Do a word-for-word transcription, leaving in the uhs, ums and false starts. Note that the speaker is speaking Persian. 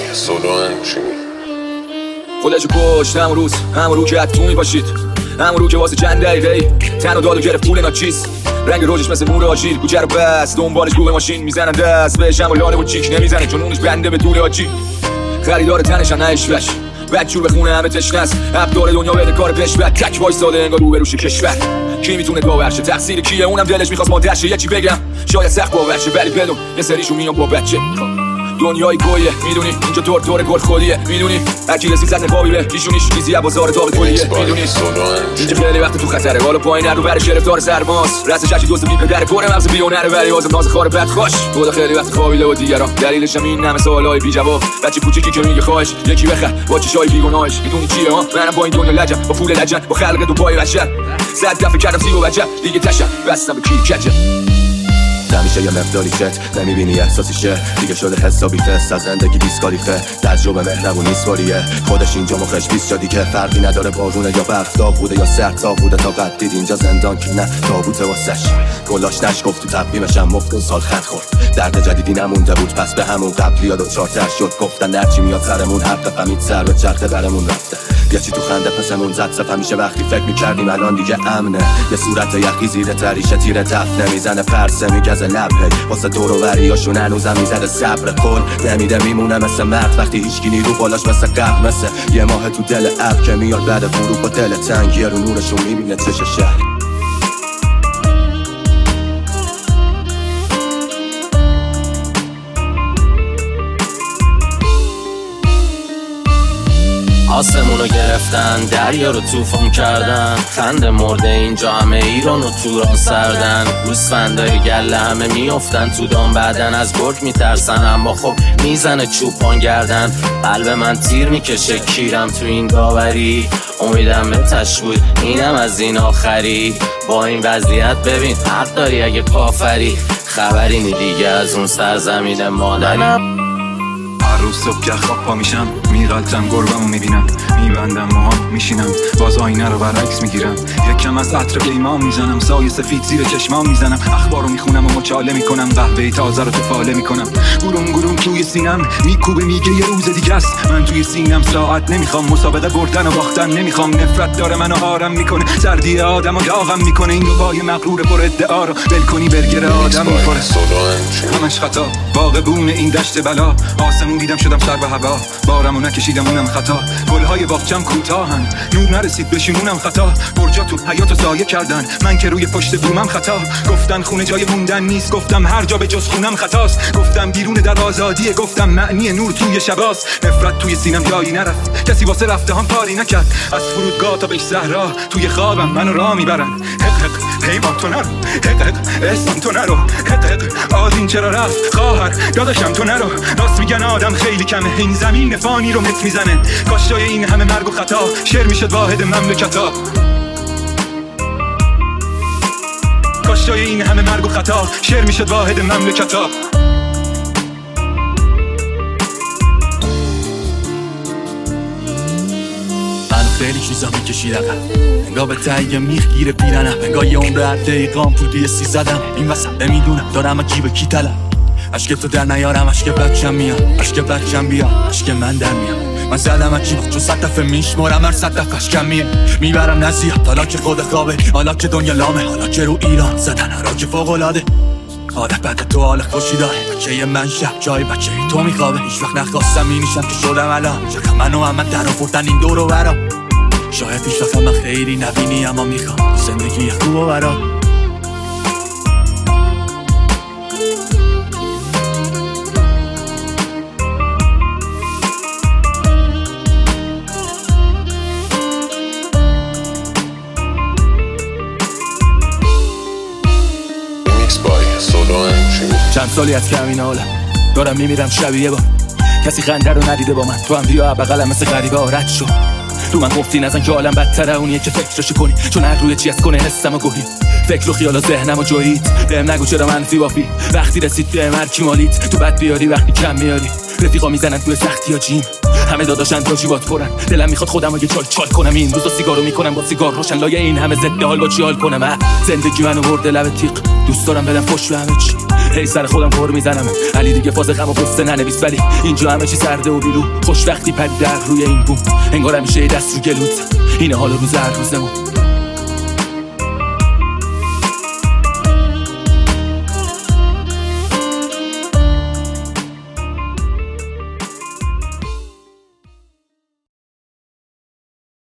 سولو همچینی خودشو کشت همون روز، همون رو که تو میباشید، همون رو که واسه چند دقیقه تن و داد و گرفت پول ناچیز. رنگ روزش مثل نور آجیل، کوچه رو بست دنبالش گوه ماشین میزنن دست بهش، هم و لاله و چیک نمیزنه چون اونش بنده به طول آجی. خریدار تنش هم نشوش بچور به خونه همه تشنست، ابدار دنیا بده کار پیش بد تک وایستاده انگار رو بروش کشور. کی میتونه باورشه تقصیر کیه؟ اونم دلش میخواست مادرشه. یکی بگم شاید سخت باورشه ولی بدون یه سریشون میان با بچه. دنیای گویه میدونی، اینجا طور طور گل خودیه میدونی، هر کی رسید زد نقابی به پیشونیش چیزی از بازار داغ تولیه میدونی. اینجا خیلی وقت تو خطره، بالا پایین رو برش گرفتار سرماست، رأسش هرچی دوست بی پدر پر مغز بیونره ولی بازم ناز خار بد خوش. خدا خیلی وقت خوابیده و دیگران دلیلش هم این همه سوالای بی جواب. بچه کوچیکی که میگه خواهش یکی بخر با چشای بیگناهش، میدونی چیه ها؟ منم با این دنیا لجم، با پول لجن، با خلق دو پای بشر. صد دفعه کردم سی و بچه دیگه تشم بستم به کی کجه. نمیشه یه مقداری شت نمیبینی احساسیشه دیگه شده حسابی تست از زندگی دیسکالیفه. تجربه مهربون نیست واریه خودش اینجا مخش بیست جا دیگه فرقی نداره بارونه یا برف داغ بوده یا سرد تا بوده تا قد دید اینجا زندان که نه تابوته واسش. گلاش نشگفت تو تقویمشم مفتون سال خط خورد، درد جدیدی نمونده بود پس به همون قبلی یا دو چارتر شد. گفتن هرچی میاد سرمون حق فهمید سر به چرخه برمون رفته. یه چی تو خنده پسمون زد صف همیشه وقتی فکر میکردیم الان دیگه امنه. یه صورت یخی زیر تریشه تیر تفت نمیزنه پرسه میگزه لب واسه دور و بریاشون هنوزم میزده صبر کن نمیده میمونه مثل مرد وقتی هیچکی نیرو بالاش مثل قبل مثل یه ماه تو دل اب که میاد بعد ورود با دل تنگیه رو نورشون میبینه چش شهر. آسمونو گرفتن دریا رو توفان کردن، خنده مرده اینجا همه ایران و توران سردن. گوسفندای گله همه میافتن تو دام بعدن از گرگ میترسن اما خب میزنه چوپان گردن. قلب من تیر میکشه کیرم تو این داوری، امیدم به تش بود اینم از این آخری. با این وضعیت ببین حق داری اگه کافری، خبری نی دیگه از اون سرزمین مادری. هر روز صبح که خواب پا میشم میغلطم گربمو میبینم، میبندم موهام میشینم باز آینه رو برعکس میگیرم. یکم از عطر پیمان میزنم سایه سفید زیر چشمام میزنم، اخبارو میخونم و مچاله میکنم قهوه تازه رو تو فاله میکنم. گروم گروم توی سینم میکوبه میگه یه روز دیگه است، من توی سینم ساعت نمیخوام مسابقه بردن و باختن نمیخوام. نفرت داره منو آرام میکنه، سردی آدمو داغم میکنه. این دوبای مغرور پر ادعا رو ول کنی برگر آدم میخوره. همش خطا باغبون این دشت بلا، آسمون دیدم شدم سر به هوا، بارمو نکشیدم اونم خطا. گلهای باغچم کوتاهن نور نرسید بشیم اونم خطا. برجاتون حیاتو سایه کردن من که روی پشت بومم خطا. گفتن خونه جای موندن نیست، گفتم هر جا به جز خونم خطاست. گفتم بیرون در آزادیه، گفتم معنی نور توی شباست. نفرت توی سینم جایی نرفت، کسی واسه رفته هم کاری نکرد. از فرودگاه تا بهش صحرا توی خوابم منو راه میبرن. حق حق پیمان تو نرو، حق حق اسم تو نرو، حق حق آدین چرا رفت خواهر داداشم تو نرو. راست میگن آدم خیلی کمه، این زمین فانی رو مت میزنه. کاش جای این همه مرگ و خطا شعر میشد واحد مملکتا. کاش جای این همه مرگ و خطا شعر میشد واحد مملکتا. خیلی چیزا میکشید عقب، انگار به تهیه میخ گیره پیرنم، انگار یه عمر هر دقیقام پول بی سی زدم. این وسط نمیدونم دارم جیب کی طلب، عشق تو در نیارم عشق بچم میاد، عشق بچم بیا عشق من در میاد. من زدم از جیب چون صد دفعه میشمارم هر صد دفعه اشکم میره میبرم نزیاد. حالا که خود خوابه، حالا که دنیا لامه، حالا که رو ایران زدن حالا که فوق‌العاده. عادت بده تو حال خوشی داره، بچه من شب جای بچه تو میخوابه. هیچ وقت نخواستم اینیشم که شدم الان، چقدر منو هم من در آوردن این دور و برا. شاید هیچ وقت من خیلی نبینی اما میخوام زندگی خوب و برا. چند سالی از کمین حالم دارم میمیرم شبیه بار، کسی خنده رو ندیده با من. تو هم بیا بغلم مثل غریبه آرد شو. تو من گفتی نزن که عالم بدتره اونیه که فکرشو کنی، چون هر روی چی از کنه حسم و گوهی. فکر و خیال و ذهنم و جویید بهم نگو چرا منفی بافی. وقتی رسید بهم هر کی مالید، تو بد بیاری وقتی کم میاری. رفیقا میزنن توی سختی ها جیم، همه داداشن تا جیبات پرن. دلم میخواد خودم رو یه چال چال کنم، این روزا سیگارو میکنم با سیگار روشن. لایه این همه ضد حال با چی حال کنم؟ زندگی منو برده لب تیغ، دوست دارم بدم خوش به همه چی. هی سر خودم خور میزنم علی دیگه فاز غم و قصه ننویس ولی اینجا همه چی سرده و بیرو خوش وقتی پری در روی این بوم انگار همیشه دست رو گلوت اینه حالا روز هر روزمون